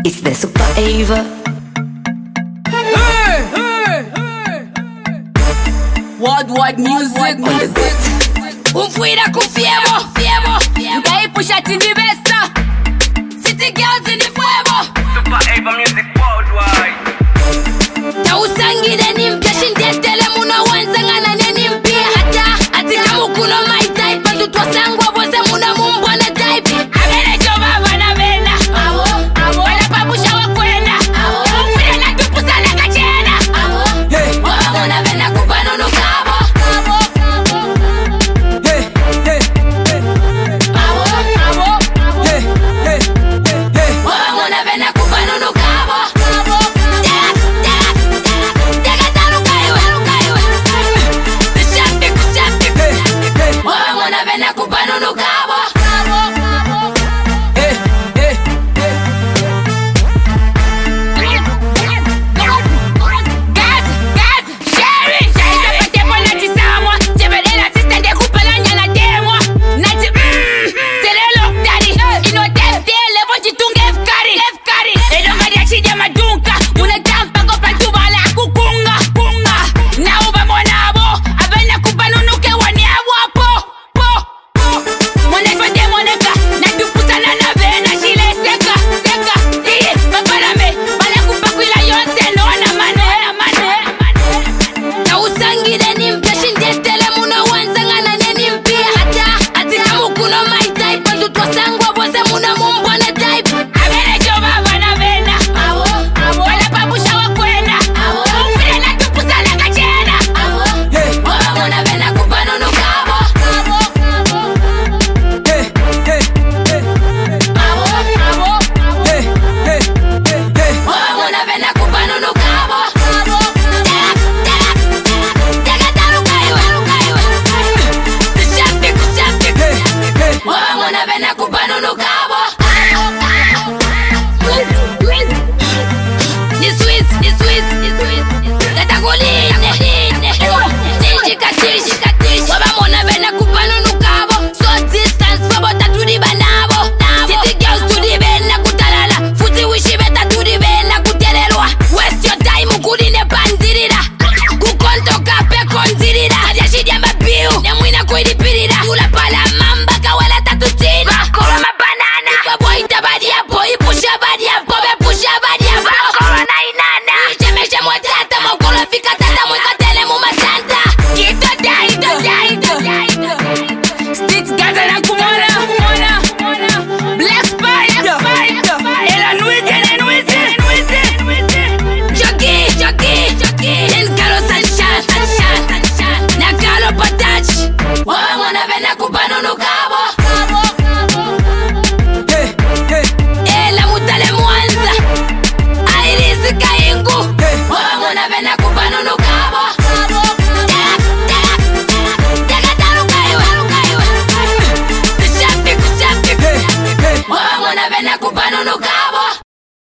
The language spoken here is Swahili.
It's the Super Ava. Hey, hey, hey. Worldwide music On the beat. Umfuira kufiemo, Mkaipusha tindi besta. City girls in the fuego. Super Ava music worldwide. Tausangire ni mpya shindetele muna wanzangana neni mpya hata. Atika mukuno my type. Bandu twasangwa boze muna mumbwana type. Abele jova wana vena. Wala pabusha wakwena. Umfuira na tupusa na kachena. Wawa muna vena kupano no kabo. Tula pala mamba kawala tatutina. Kora mabanana. Ikaboy tabadi